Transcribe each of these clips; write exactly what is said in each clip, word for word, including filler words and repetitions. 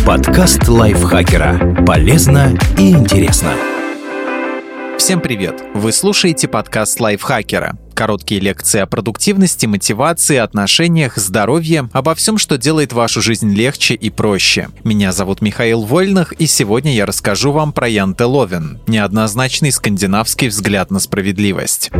Подкаст лайфхакера. Полезно и интересно. Всем привет! Вы слушаете подкаст лайфхакера. Короткие лекции о продуктивности, мотивации, отношениях, здоровье, обо всем, что делает вашу жизнь легче и проще. Меня зовут Михаил Вольных, и сегодня я расскажу вам про Янте Ловен – неоднозначный скандинавский взгляд на справедливость.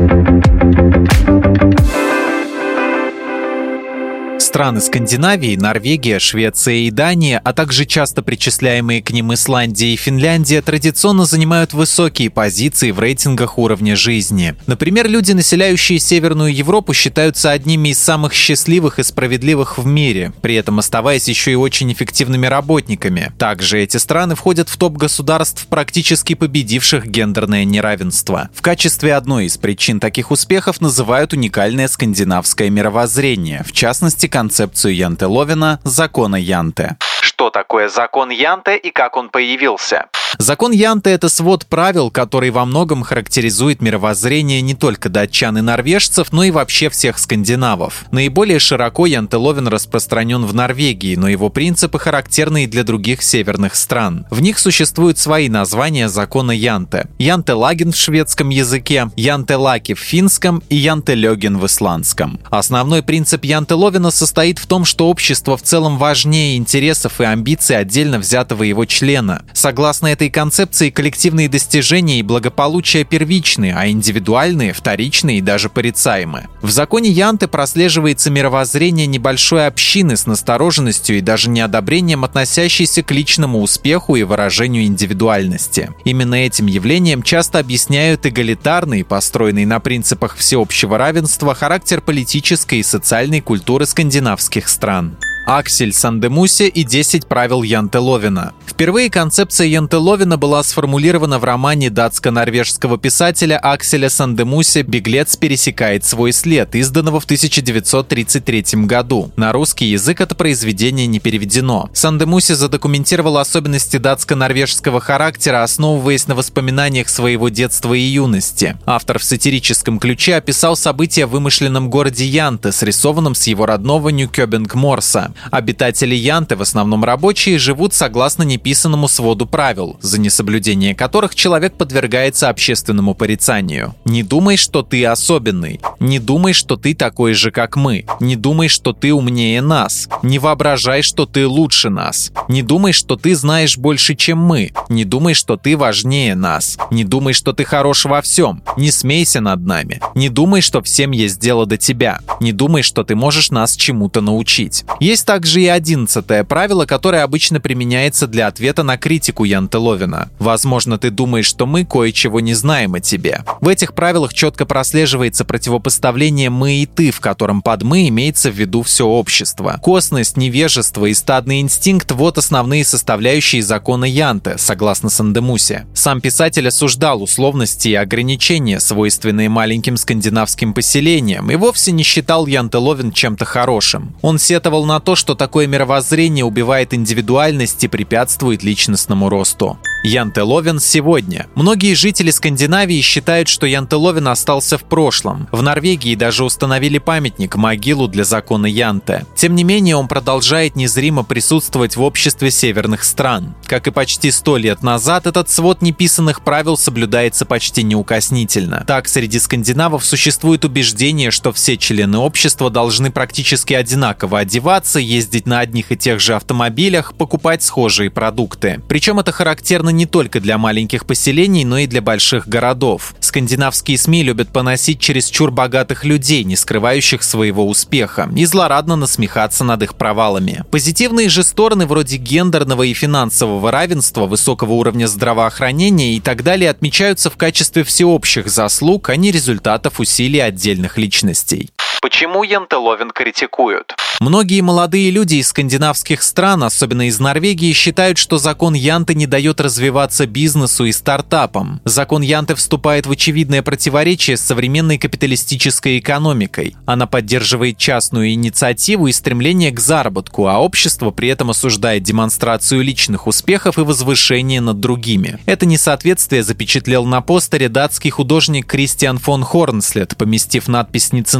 Страны Скандинавии, Норвегия, Швеция и Дания, а также часто причисляемые к ним Исландия и Финляндия, традиционно занимают высокие позиции в рейтингах уровня жизни. Например, люди, населяющие Северную Европу, считаются одними из самых счастливых и справедливых в мире, при этом оставаясь еще и очень эффективными работниками. Также эти страны входят в топ государств, практически победивших гендерное неравенство. В качестве одной из причин таких успехов называют уникальное скандинавское мировоззрение, в частности, концепцию Янте Ловена «Закона Янте». Что такое закон Янте и как он появился? Закон Янте – это свод правил, который во многом характеризует мировоззрение не только датчан и норвежцев, но и вообще всех скандинавов. Наиболее широко Янте Ловен распространен в Норвегии, но его принципы характерны и для других северных стран. В них существуют свои названия закона Янте. Янте Лаген в шведском языке, Янте Лаки в финском и Янте Лёген в исландском. Основной принцип Янте Ловена состоит в том, что общество в целом важнее интересов и амбиций отдельно взятого его члена. Согласно этой концепции, коллективные достижения и благополучие первичны, а индивидуальные – вторичны и даже порицаемы. В законе Янте прослеживается мировоззрение небольшой общины с настороженностью и даже неодобрением, относящейся к личному успеху и выражению индивидуальности. Именно этим явлением часто объясняют эгалитарный, построенный на принципах всеобщего равенства, характер политической и социальной культуры скандинавских стран. Аксель Сандемусе и десять правил Янте Ловена. Впервые концепция Янте Ловена была сформулирована в романе датско-норвежского писателя Акселя Сандемусе «Беглец пересекает свой след», изданного в тысяча девятьсот тридцать третьем году. На русский язык это произведение не переведено. Сандемусе задокументировал особенности датско-норвежского характера, основываясь на воспоминаниях своего детства и юности. Автор в сатирическом ключе описал события в вымышленном городе Янте, срисованном с его родного Нюкёбинг-Морса. Обитатели Янте, в основном рабочие, живут согласно неписанному своду правил, за несоблюдение которых человек подвергается общественному порицанию. Не думай, что ты особенный. Не думай, что ты такой же, как мы. Не думай, что ты умнее нас. Не воображай, что ты лучше нас. Не думай, что ты знаешь больше, чем мы. Не думай, что ты важнее нас. Не думай, что ты хорош во всем. Не смейся над нами. Не думай, что всем есть дело до тебя. Не думай, что ты можешь нас чему-то научить. Есть также и одиннадцатое правило, которое обычно применяется для ответа на критику Янте Ловена. Возможно, ты думаешь, что мы кое-чего не знаем о тебе. В этих правилах четко прослеживается противопоставление «мы» и «ты», в котором под «мы» имеется в виду все общество. Косность, невежество и стадный инстинкт – вот основные составляющие закона Янте, согласно Сандемусе. Сам писатель осуждал условности и ограничения, свойственные маленьким скандинавским поселениям, и вовсе не считал Янте Ловен чем-то хорошим. Он сетовал на то, что такое мировоззрение убивает индивидуальность и препятствует личностному росту. Янте Ловен сегодня. Многие жители Скандинавии считают, что Янте Ловен остался в прошлом. В Норвегии даже установили памятник, могилу для закона Янте. Тем не менее, он продолжает незримо присутствовать в обществе северных стран. Как и почти сто лет назад, этот свод неписанных правил соблюдается почти неукоснительно. Так, среди скандинавов существует убеждение, что все члены общества должны практически одинаково одеваться, ездить на одних и тех же автомобилях, покупать схожие продукты. Причем это характерно не только для маленьких поселений, но и для больших городов. Скандинавские СМИ любят поносить чересчур богатых людей, не скрывающих своего успеха, и злорадно насмехаться над их провалами. Позитивные же стороны вроде гендерного и финансового равенства, высокого уровня здравоохранения и так далее отмечаются в качестве всеобщих заслуг, а не результатов усилий отдельных личностей. Почему Янте Ловен критикуют? Многие молодые люди из скандинавских стран, особенно из Норвегии, считают, что закон Янте не дает развиваться бизнесу и стартапам. Закон Янте вступает в очевидное противоречие с современной капиталистической экономикой. Она поддерживает частную инициативу и стремление к заработку, а общество при этом осуждает демонстрацию личных успехов и возвышение над другими. Это несоответствие запечатлел на постере датский художник Кристиан фон Хорнслет, поместив надпись нецензурной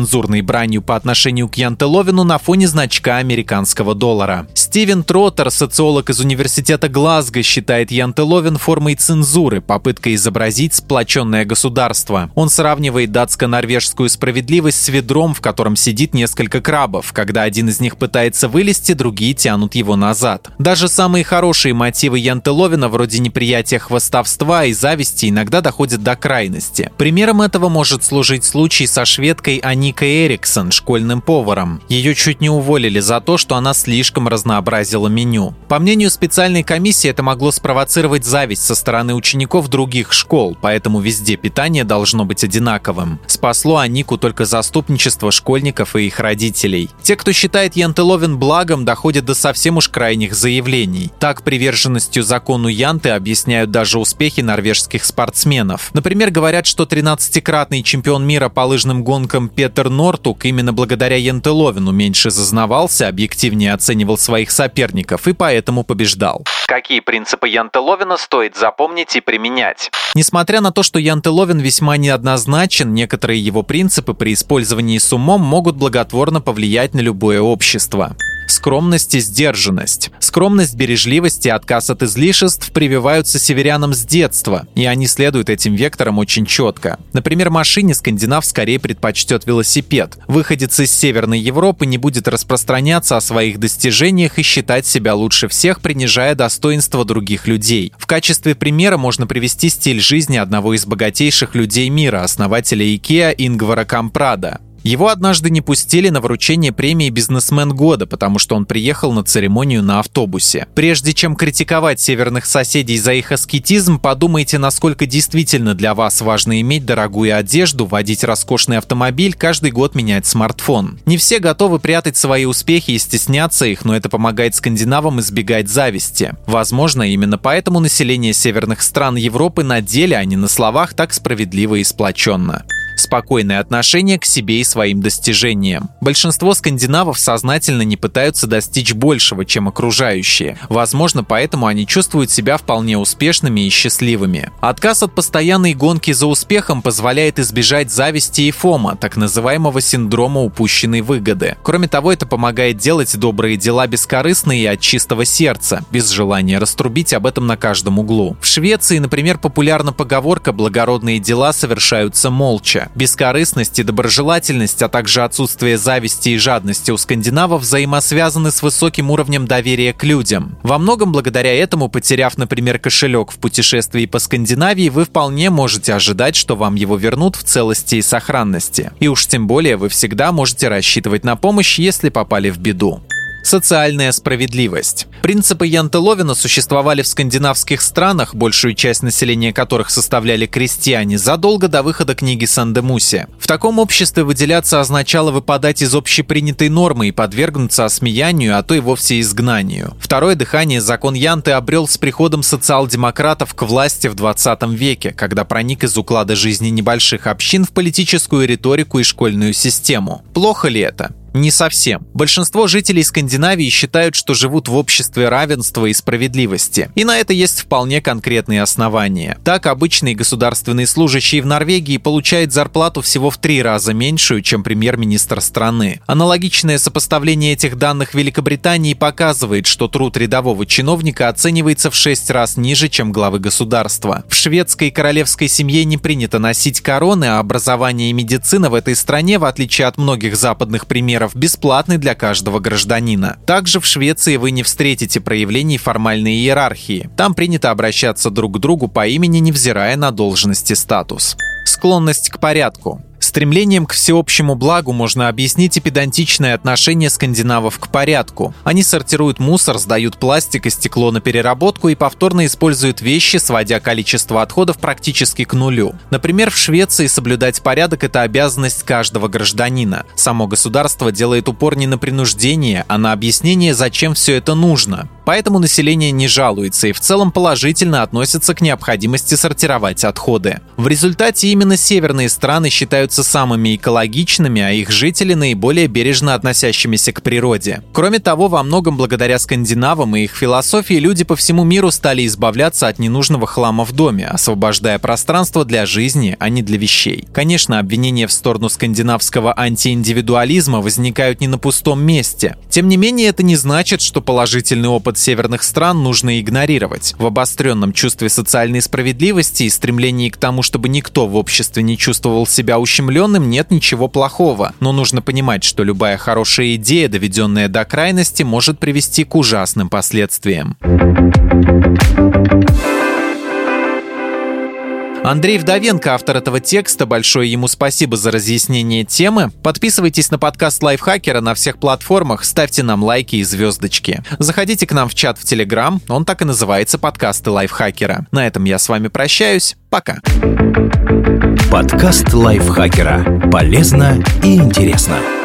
бранью по отношению к Янте-Ловину на фоне значка американского доллара. Стивен Троттер, социолог из университета Глазго, считает Янте-Ловин формой цензуры, попыткой изобразить сплоченное государство. Он сравнивает датско-норвежскую справедливость с ведром, в котором сидит несколько крабов. Когда один из них пытается вылезти, другие тянут его назад. Даже самые хорошие мотивы Янте-Ловина, вроде неприятия хвастовства и зависти, иногда доходят до крайности. Примером этого может служить случай со шведкой Аникой Эриксон, школьным поваром. Ее чуть не уволили за то, что она слишком разнообразила меню. По мнению специальной комиссии, это могло спровоцировать зависть со стороны учеников других школ, поэтому везде питание должно быть одинаковым. Спасло Анику только заступничество школьников и их родителей. Те, кто считает Янте-Ловин благом, доходят до совсем уж крайних заявлений. Так, приверженностью закону Янте объясняют даже успехи норвежских спортсменов. Например, говорят, что тринадцатикратный чемпион мира по лыжным гонкам Петер Нортук именно благодаря Янте-Ловину меньше зазнавался, объективнее оценивал своих соперников и поэтому побеждал. Какие принципы Янте-Ловина стоит запомнить и применять? Несмотря на то, что Янте-Ловин весьма неоднозначен, некоторые его принципы при использовании с умом могут благотворно повлиять на любое общество. Скромность и сдержанность. Скромность, бережливость и отказ от излишеств прививаются северянам с детства, и они следуют этим векторам очень четко. Например, машине скандинав скорее предпочтет велосипед. Выходец из Северной Европы не будет распространяться о своих достижениях и считать себя лучше всех, принижая достоинство других людей. В качестве примера можно привести стиль жизни одного из богатейших людей мира, основателя IKEA Ингвара Кампрада. Его однажды не пустили на вручение премии «Бизнесмен года», потому что он приехал на церемонию на автобусе. Прежде чем критиковать северных соседей за их аскетизм, подумайте, насколько действительно для вас важно иметь дорогую одежду, водить роскошный автомобиль, каждый год менять смартфон. Не все готовы прятать свои успехи и стесняться их, но это помогает скандинавам избегать зависти. Возможно, именно поэтому население северных стран Европы на деле, а не на словах, так справедливо и сплоченно. Спокойное отношение к себе и своим достижениям. Большинство скандинавов сознательно не пытаются достичь большего, чем окружающие. Возможно, поэтому они чувствуют себя вполне успешными и счастливыми. Отказ от постоянной гонки за успехом позволяет избежать зависти и фома, так называемого синдрома упущенной выгоды. Кроме того, это помогает делать добрые дела бескорыстно и от чистого сердца, без желания раструбить об этом на каждом углу. В Швеции, например, популярна поговорка «благородные дела совершаются молча». Бескорыстность и доброжелательность, а также отсутствие зависти и жадности у скандинавов взаимосвязаны с высоким уровнем доверия к людям. Во многом благодаря этому, потеряв, например, кошелек в путешествии по Скандинавии, вы вполне можете ожидать, что вам его вернут в целости и сохранности. И уж тем более вы всегда можете рассчитывать на помощь, если попали в беду. Социальная справедливость. Принципы Янте-Ловина существовали в скандинавских странах, большую часть населения которых составляли крестьяне, задолго до выхода книги Сандемусе. В таком обществе выделяться означало выпадать из общепринятой нормы и подвергнуться осмеянию, а то и вовсе изгнанию. Второе дыхание закон Янте обрел с приходом социал-демократов к власти в двадцатом веке, когда проник из уклада жизни небольших общин в политическую риторику и школьную систему. Плохо ли это? Не совсем. Большинство жителей Скандинавии считают, что живут в обществе равенства и справедливости. И на это есть вполне конкретные основания. Так, обычный государственный служащий в Норвегии получает зарплату всего в три раза меньшую, чем премьер-министр страны. Аналогичное сопоставление этих данных в Великобритании показывает, что труд рядового чиновника оценивается в шесть раз ниже, чем главы государства. В шведской королевской семье не принято носить короны, а образование и медицина в этой стране, в отличие от многих западных примеров, бесплатный для каждого гражданина. Также в Швеции вы не встретите проявлений формальной иерархии. Там принято обращаться друг к другу по имени, невзирая на должность и статус. Склонность к порядку. Стремлением к всеобщему благу можно объяснить и педантичное отношение скандинавов к порядку. Они сортируют мусор, сдают пластик и стекло на переработку и повторно используют вещи, сводя количество отходов практически к нулю. Например, в Швеции соблюдать порядок – это обязанность каждого гражданина. Само государство делает упор не на принуждение, а на объяснение, зачем все это нужно. поэтому население не жалуется и в целом положительно относится к необходимости сортировать отходы. В результате именно северные страны считаются самыми экологичными, а их жители наиболее бережно относящимися к природе. Кроме того, во многом благодаря скандинавам и их философии люди по всему миру стали избавляться от ненужного хлама в доме, освобождая пространство для жизни, а не для вещей. Конечно, обвинения в сторону скандинавского антииндивидуализма возникают не на пустом месте. Тем не менее, это не значит, что положительный опыт северных стран нужно игнорировать. В обостренном чувстве социальной справедливости и стремлении к тому, чтобы никто в обществе не чувствовал себя ущемленным, нет ничего плохого. Но нужно понимать, что любая хорошая идея, доведенная до крайности, может привести к ужасным последствиям. Андрей Вдовенко, автор этого текста. Большое ему спасибо за разъяснение темы. Подписывайтесь на подкаст Лайфхакера на всех платформах, ставьте нам лайки и звездочки. Заходите к нам в чат в Телеграм, он так и называется «Подкасты Лайфхакера». На этом я с вами прощаюсь. Пока. Подкаст Лайфхакера. Полезно и интересно.